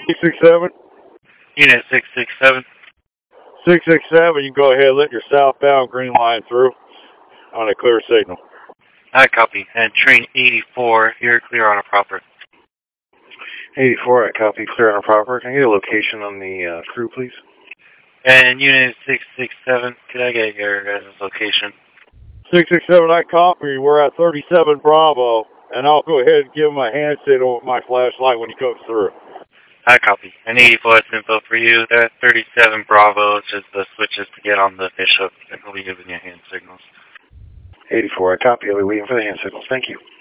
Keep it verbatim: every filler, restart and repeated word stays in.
six six seven? Unit six six seven. six six seven, you can go ahead and let your southbound green line through on a clear signal. I copy. And train eighty-four, you're clear on a proper. eighty-four, I copy. Clear on a proper. Can I get a location on the uh, crew, please? And Unit six six seven, could I get your guys' location? six six seven, I copy. We're at thirty-seven Bravo, and I'll go ahead and give him a hand signal with my flashlight when he comes through. I copy. And eighty-four is info for you. They're at thirty-seven Bravo, which is the switches to get on the Bishop, and we'll be giving you hand signals. eighty-four, I copy. I'll be waiting for the hand signals. Thank you.